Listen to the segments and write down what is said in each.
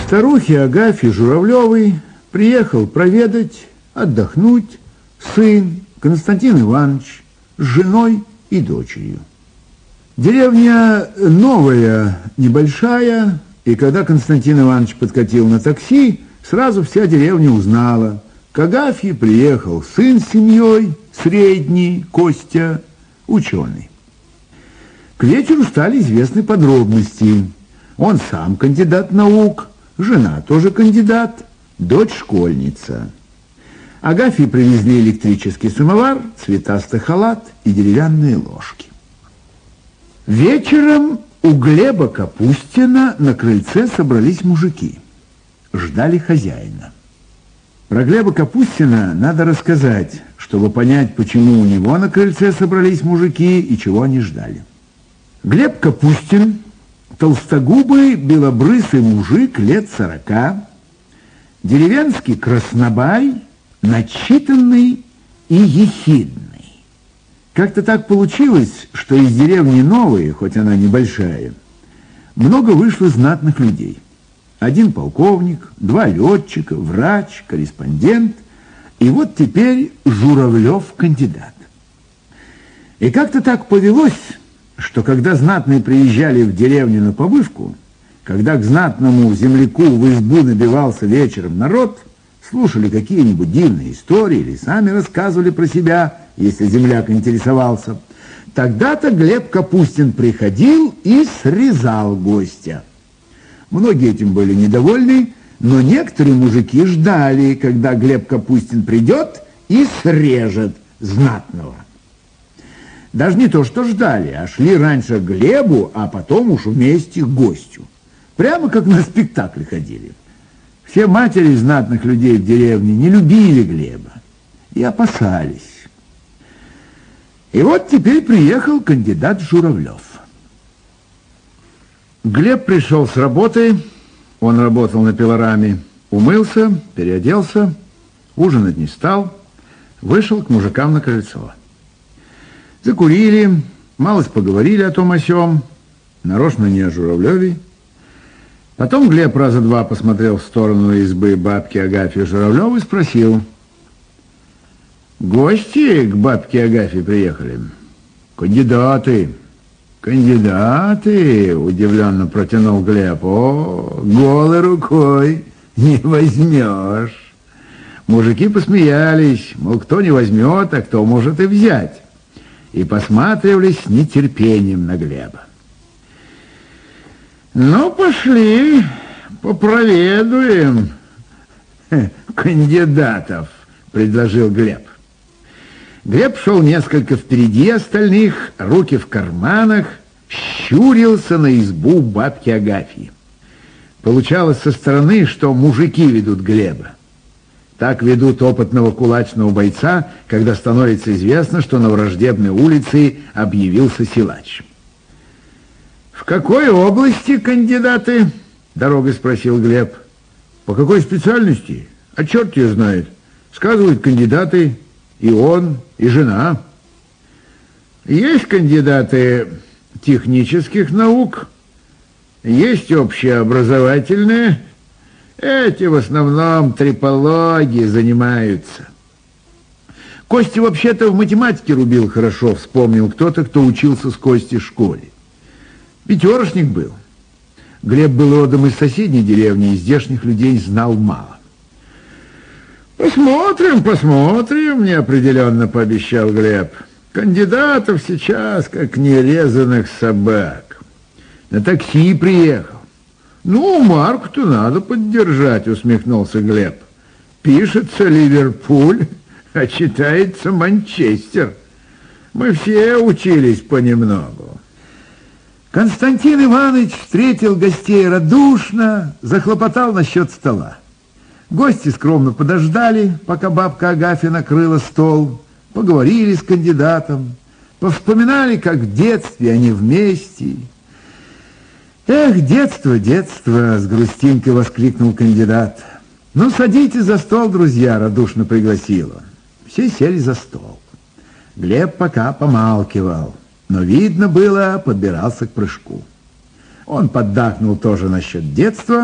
старухе Агафье Журавлевой приехал проведать, отдохнуть сын Константин Иванович с женой и дочерью. Деревня новая, небольшая, и когда Константин Иванович подкатил на такси, сразу вся деревня узнала. К Агафье приехал сын с семьей, средний, Костя, ученый. К вечеру стали известны подробности. Он сам кандидат наук, жена тоже кандидат, дочь школьница. Агафье привезли электрический самовар, цветастый халат и деревянные ложки. Вечером у Глеба Капустина на крыльце собрались мужики. Ждали хозяина. Про Глеба Капустина надо рассказать, чтобы понять, почему у него на крыльце собрались мужики и чего они ждали. Глеб Капустин, толстогубый, белобрысый мужик лет 40, деревенский краснобай, начитанный и ехидный. Как-то так получилось, что из деревни новой, хоть она небольшая, много вышло знатных людей. Один полковник, 2 летчика, врач, корреспондент, и вот теперь Журавлев кандидат. И как-то так повелось, что когда знатные приезжали в деревню на побывку, когда к знатному земляку в избу набивался вечером народ, слушали какие-нибудь дивные истории или сами рассказывали про себя, если земляк интересовался, тогда-то Глеб Капустин приходил и срезал гостя. Многие этим были недовольны, но некоторые мужики ждали, когда Глеб Капустин придет и срежет знатного. Даже не то, что ждали, а шли раньше к Глебу, а потом уж вместе к гостю. Прямо как на спектакль ходили. Все матери знатных людей в деревне не любили Глеба и опасались. И вот теперь приехал кандидат Журавлев. Глеб пришел с работы, он работал на пилораме, умылся, переоделся, ужинать не стал, вышел к мужикам на крыльцо. Закурили, малость поговорили о том о сём, нарочно не о Журавлеве. Потом Глеб раза 2 посмотрел в сторону избы бабки Агафьи Журавлевой и спросил: «Гости к бабке Агафье приехали?» «Кандидаты». «Кандидаты?» — удивленно протянул Глеб. «О, голой рукой не возьмешь». Мужики посмеялись, мол, кто не возьмет, а кто может и взять. И посматривались с нетерпением на Глеба. «Ну, пошли, попроведуем кандидатов», — предложил Глеб. Глеб шел несколько впереди остальных, руки в карманах, щурился на избу бабки Агафьи. Получалось со стороны, что мужики ведут Глеба. Так ведут опытного кулачного бойца, когда становится известно, что на враждебной улице объявился силач. «В какой области кандидаты?» — дорогой спросил Глеб. «По какой специальности? А черт ее знает. Сказывают кандидаты и он, и жена. Есть кандидаты технических наук, есть общеобразовательные. Эти в основном трипологией занимаются». Костя вообще-то в математике рубил хорошо, вспомнил кто-то, кто учился с Костей в школе. Пятерошник был. Глеб был родом из соседней деревни, и здешних людей знал мало. «Посмотрим, посмотрим», — неопределенно пообещал Глеб. «Кандидатов сейчас, как нерезанных собак. На такси приехал». «Ну, марку-то надо поддержать», — усмехнулся Глеб. «Пишется Ливерпуль, а читается Манчестер. Мы все учились понемногу». Константин Иванович встретил гостей радушно, захлопотал насчет стола. Гости скромно подождали, пока бабка Агафья накрыла стол, поговорили с кандидатом, повспоминали, как в детстве они вместе. «Эх, детство, детство!» — с грустинкой воскликнул кандидат. «Ну, садитесь за стол, друзья!» — радушно пригласил он. Все сели за стол. Глеб пока помалкивал, но видно было, подбирался к прыжку. Он поддакнул тоже насчет детства,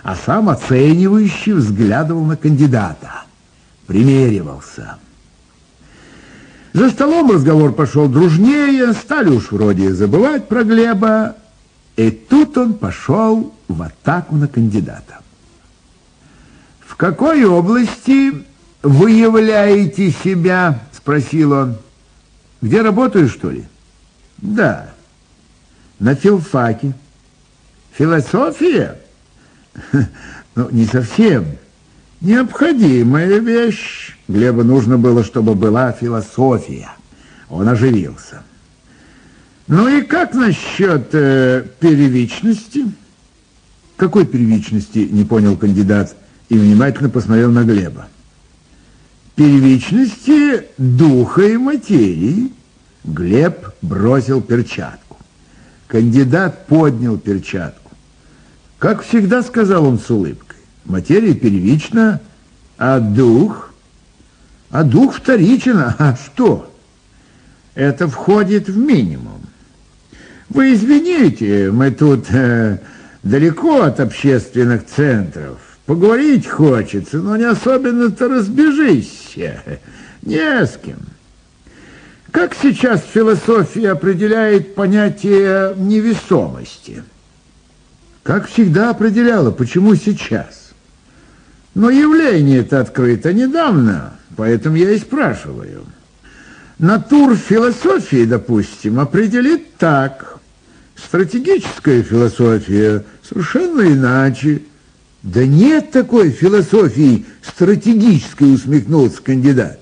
а сам оценивающе взглядывал на кандидата, примеривался. За столом разговор пошел дружнее, стали уж вроде забывать про Глеба, и тут он пошел в атаку на кандидата. «В какой области вы являете себя?» — спросил он. «Где работаю, что ли?» «Да, на филфаке». «Философия?» «Ну, не совсем. Необходимая вещь». Глебу нужно было, чтобы была философия. Он оживился. «Ну и как насчет первичности?» «Какой первичности?» — не понял кандидат и внимательно посмотрел на Глеба. «Первичности духа и материи». Глеб бросил перчатку. Кандидат поднял перчатку. «Как всегда», — сказал он с улыбкой, — «материя первична, а дух вторичен. А что? Это входит в минимум. Вы извините, мы тут далеко от общественных центров. Поговорить хочется, но не особенно-то разбежишься. Не с кем. Как сейчас философия определяет понятие невесомости?» «Как всегда определяла. Почему сейчас?» «Но явление-то открыто недавно, поэтому я и спрашиваю. Натурфилософия, допустим, определит так. Стратегическая философия совершенно иначе». «Да нет такой философии стратегической», — усмехнулся кандидат.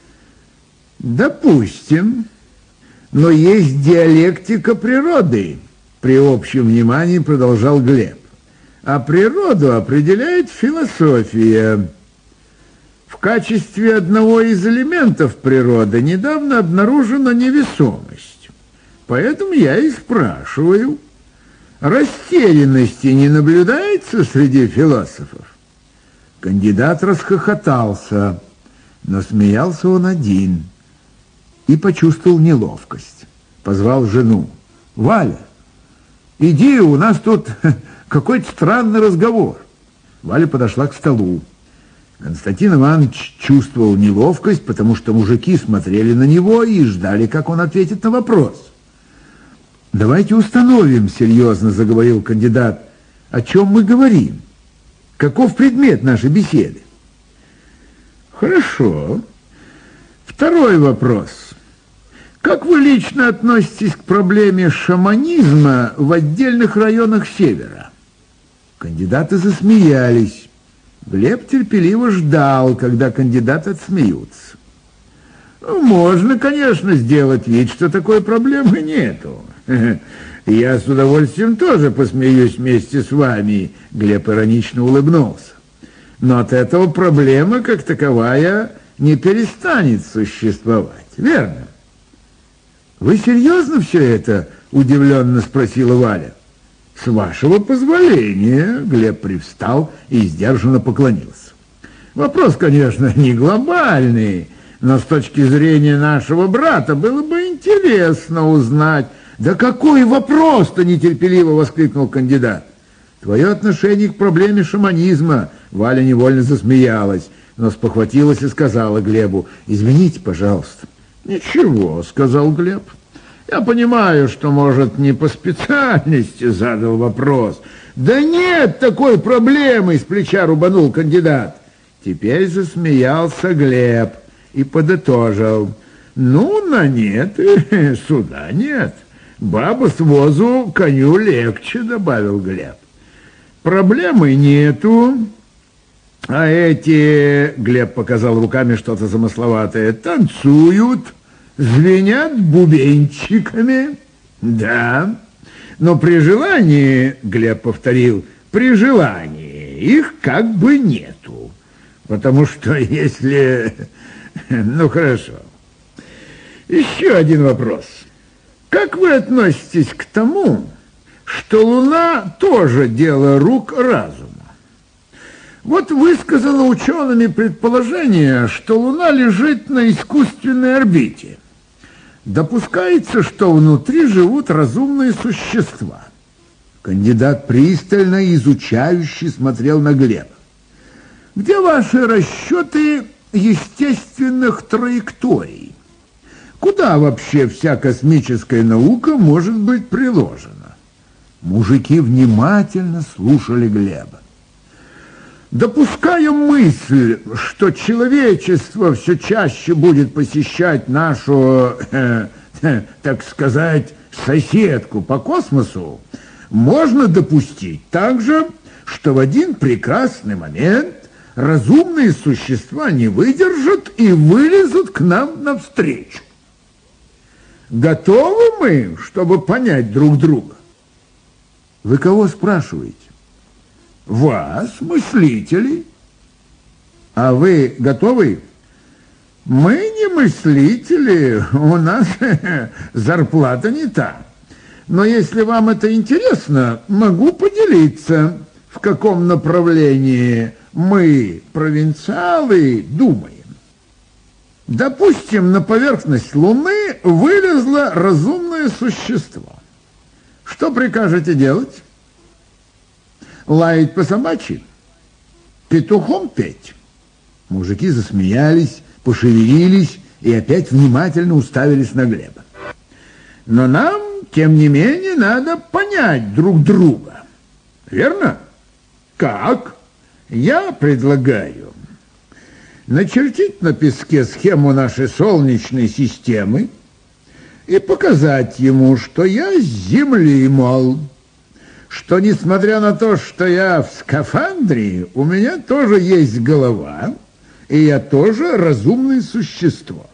«Допустим, но есть диалектика природы», — при общем внимании продолжал Глеб. «А природу определяет философия. В качестве одного из элементов природы недавно обнаружена невесомость. Поэтому я и спрашиваю, растерянности не наблюдается среди философов?» Кандидат расхохотался, но смеялся он один и почувствовал неловкость. Позвал жену. «Валя, иди, у нас тут какой-то странный разговор». Валя подошла к столу. Константин Иванович чувствовал неловкость, потому что мужики смотрели на него и ждали, как он ответит на вопрос. «Давайте установим», — серьезно заговорил кандидат, — «о чем мы говорим? Каков предмет нашей беседы?» «Хорошо. Второй вопрос. Как вы лично относитесь к проблеме шаманизма в отдельных районах Севера?» Кандидаты засмеялись. Глеб терпеливо ждал, когда кандидаты отсмеются. «Можно, конечно, сделать вид, что такой проблемы нету. Я с удовольствием тоже посмеюсь вместе с вами», — Глеб иронично улыбнулся. «Но от этого проблема, как таковая, не перестанет существовать, верно?» «Вы серьезно все это?» — удивленно спросила Валя. «С вашего позволения», — Глеб привстал и сдержанно поклонился. «Вопрос, конечно, не глобальный, но с точки зрения нашего брата было бы интересно узнать». «Да какой вопрос-то?» — нетерпеливо воскликнул кандидат. «Твое отношение к проблеме шаманизма». Валя невольно засмеялась, но спохватилась и сказала Глебу: «Извините, пожалуйста». «Ничего», — сказал Глеб. «Я понимаю, что, может, не по специальности задал вопрос». «Да нет такой проблемы!» — с плеча рубанул кандидат. Теперь засмеялся Глеб и подытожил: «Ну, на нет, суда нет. Баба с возу коню легче», — добавил Глеб. «Проблемы нету, а эти...» — Глеб показал руками что-то замысловатое. «Танцуют, звенят бубенчиками». «Да, но при желании...» — Глеб повторил. «При желании их как бы нету. Потому что если... Ну, хорошо. Еще один вопрос. Как вы относитесь к тому, что Луна тоже дело рук разума? Вот высказано учеными предположение, что Луна лежит на искусственной орбите. Допускается, что внутри живут разумные существа. Кандидат пристально изучающе смотрел на Глеба. Где ваши расчеты естественных траекторий? Куда вообще вся космическая наука может быть приложена? Мужики внимательно слушали Глеба. Допуская мысль, что человечество все чаще будет посещать нашу, так сказать, соседку по космосу, можно допустить также, что в один прекрасный момент разумные существа не выдержат и вылезут к нам навстречу. Готовы мы, чтобы понять друг друга? Вы кого спрашиваете? Вас, мыслителей. А вы готовы? Мы не мыслители, у нас зарплата не та. Но если вам это интересно, могу поделиться, в каком направлении мы, провинциалы, думаем. Допустим, на поверхность Луны вылезло разумное существо. Что прикажете делать? Лаять по собачьи? Петухом петь? Мужики засмеялись, пошевелились и опять внимательно уставились на Глеба. Но нам, тем не менее, надо понять друг друга. Верно? Как? Я предлагаю начертить на песке схему нашей Солнечной системы и показать ему, что я с Земли, мол, что, несмотря на то, что я в скафандре, у меня тоже есть голова, и я тоже разумное существо.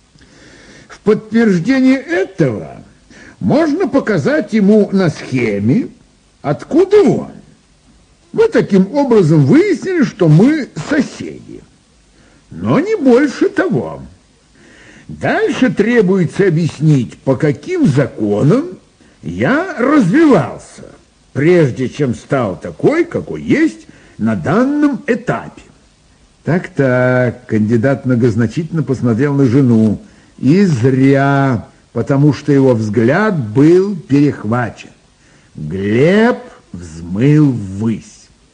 В подтверждение этого можно показать ему на схеме, откуда он. Мы таким образом выяснили, что мы соседи. Но не больше того. Дальше требуется объяснить, по каким законам я развивался, прежде чем стал такой, какой есть на данном этапе. Так-так, кандидат многозначительно посмотрел на жену. И зря, потому что его взгляд был перехвачен. Глеб взмыл ввысь.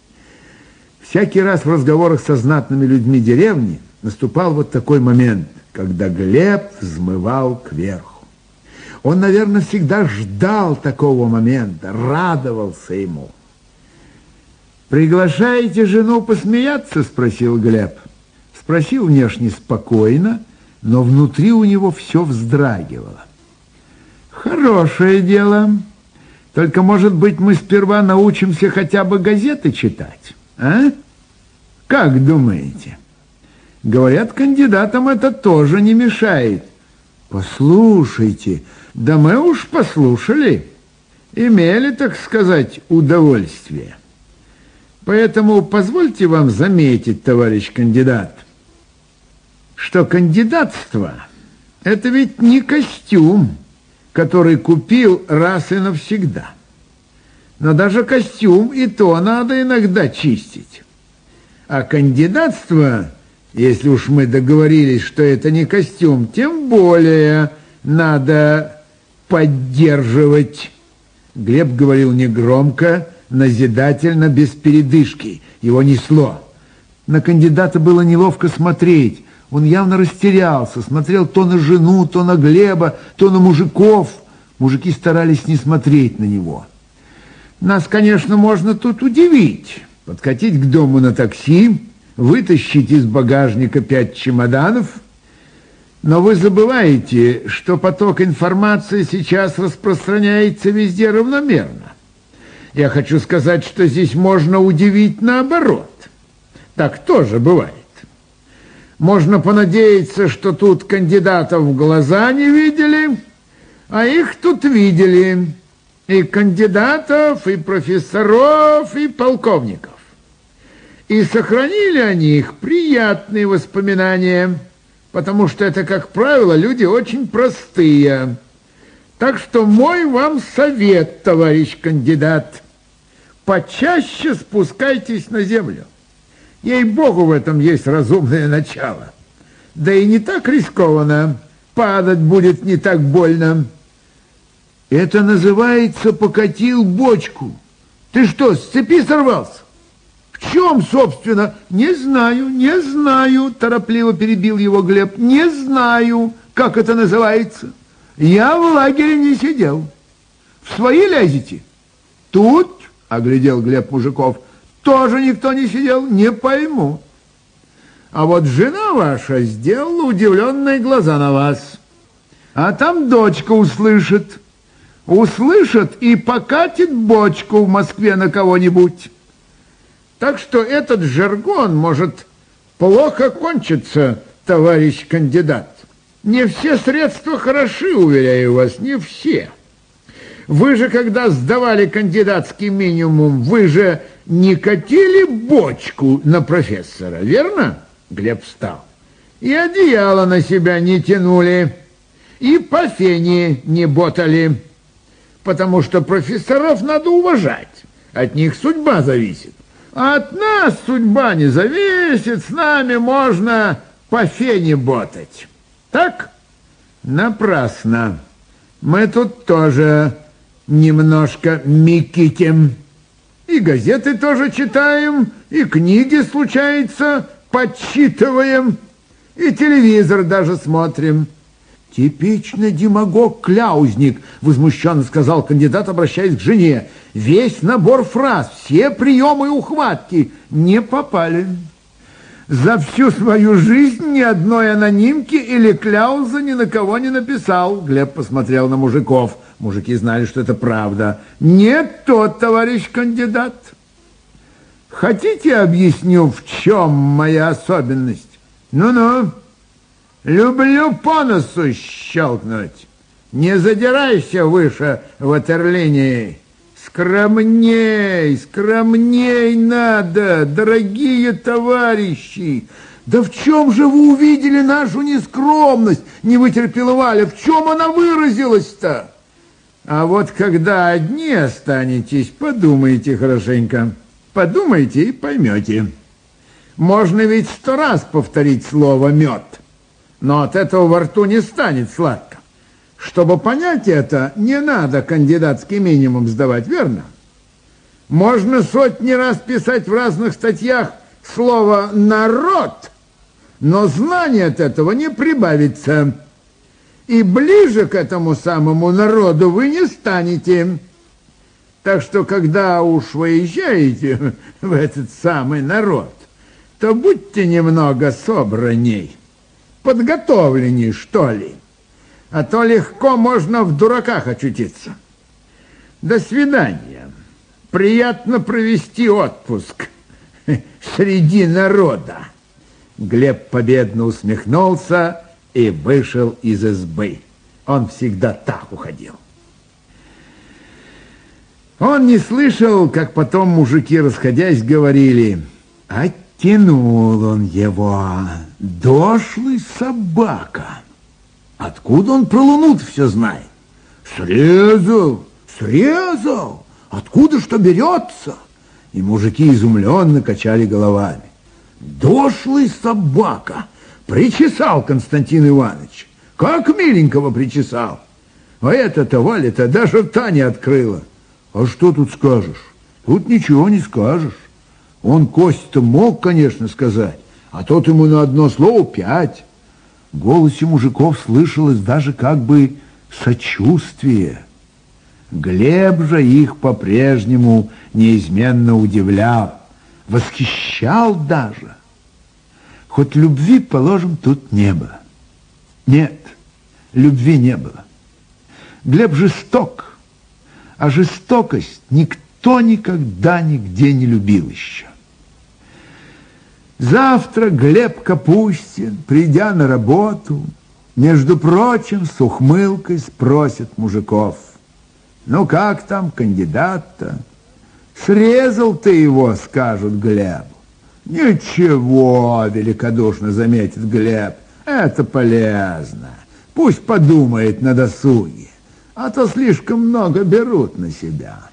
Всякий раз в разговорах со знатными людьми деревни наступал вот такой момент, когда Глеб взмывал кверху. Он, наверное, всегда ждал такого момента, радовался ему. «Приглашаете жену посмеяться?» – спросил Глеб. Спросил внешне спокойно, но внутри у него все вздрагивало. «Хорошее дело. Только, может быть, мы сперва научимся хотя бы газеты читать, а? Как думаете?» Говорят, кандидатам это тоже не мешает. Послушайте, да мы уж послушали. Имели, так сказать, удовольствие. Поэтому позвольте вам заметить, товарищ кандидат, что кандидатство – это ведь не костюм, который купил раз и навсегда. Но даже костюм и то надо иногда чистить. А кандидатство, если уж мы договорились, что это не костюм, тем более надо поддерживать. Глеб говорил негромко, назидательно, без передышки. Его несло. На кандидата было неловко смотреть. Он явно растерялся, смотрел то на жену, то на Глеба, то на мужиков. Мужики старались не смотреть на него. Нас, конечно, можно тут удивить. Подкатить к дому на такси, вытащить из багажника 5 чемоданов. Но вы забываете, что поток информации сейчас распространяется везде равномерно. Я хочу сказать, что здесь можно удивить наоборот. Так тоже бывает. Можно понадеяться, что тут кандидатов в глаза не видели, а их тут видели. И кандидатов, и профессоров, и полковников. И сохранили о них приятные воспоминания, потому что это, как правило, люди очень простые. Так что мой вам совет, товарищ кандидат, почаще спускайтесь на землю. Ей-богу, в этом есть разумное начало. Да и не так рискованно, падать будет не так больно. Это называется «покатил бочку». Ты что, с цепи сорвался? В чем, собственно? Не знаю, торопливо перебил его Глеб. Не знаю, как это называется. Я в лагере не сидел. В свои лезете? Тут, оглядел Глеб мужиков, тоже никто не сидел, не пойму. А вот жена ваша сделала удивленные глаза на вас. А там дочка услышит. Услышит и покатит бочку в Москве на кого-нибудь. Так что этот жаргон может плохо кончиться, товарищ кандидат. Не все средства хороши, уверяю вас, не все. Вы же, когда сдавали кандидатский минимум, вы же не катили бочку на профессора, верно? Глеб встал. И одеяло на себя не тянули, и по фене не ботали, потому что профессоров надо уважать, от них судьба зависит. А от нас судьба не зависит, с нами можно по фене ботать. Так? Напрасно. Мы тут тоже немножко микитим. И газеты тоже читаем, и книги, случается, подсчитываем, и телевизор даже смотрим. Типичный демагог-кляузник, возмущенно сказал кандидат, обращаясь к жене. Весь набор фраз, все приемы и ухватки не попали. За всю свою жизнь ни одной анонимки или кляузы ни на кого не написал. Глеб посмотрел на мужиков. Мужики знали, что это правда. Не тот, товарищ кандидат. Хотите, объясню, в чем моя особенность? Ну-ну. Люблю по носу щелкнуть. Не задирайся выше ватерлинии. Скромней, скромней надо, дорогие товарищи. Да в чем же вы увидели нашу нескромность? Не вытерпела Валя. В чем она выразилась-то? А вот когда одни останетесь, подумайте хорошенько. Подумайте и поймете. Можно ведь 100 раз повторить слово «мед». Но от этого во рту не станет сладко. Чтобы понять это, не надо кандидатский минимум сдавать, верно? Можно сотни раз писать в разных статьях слово «народ», но знание от этого не прибавится. И ближе к этому самому народу вы не станете. Так что, когда уж выезжаете в этот самый народ, то будьте немного собранней. Подготовленней, что ли. А то легко можно в дураках очутиться. До свидания. Приятно провести отпуск среди народа. Глеб победно усмехнулся и вышел из избы. Он всегда так уходил. Он не слышал, как потом мужики, расходясь, говорили: оттянул он его, дошлый собака. Откуда он про Луну-то все знает? Срезал. Откуда что берется? И мужики изумленно качали головами. Дошлый собака. Причесал Константин Иванович. Как миленького причесал. А эта-то Валя-то даже рта не открыла. А что тут скажешь? Тут ничего не скажешь. Он Костя-то мог, конечно, сказать, а тот ему на одно слово 5. В голосе мужиков слышалось даже как бы сочувствие. Глеб же их по-прежнему неизменно удивлял, восхищал даже. Хоть любви, положим, тут не было. Нет, любви не было. Глеб жесток, а жестокость никто никогда нигде не любил еще. Завтра Глеб Капустин, придя на работу, между прочим, с ухмылкой спросит мужиков: ну как там кандидат-то? Срезал ты его, скажут Глебу. Ничего, великодушно заметит Глеб, это полезно. Пусть подумает на досуге, а то слишком много берут на себя.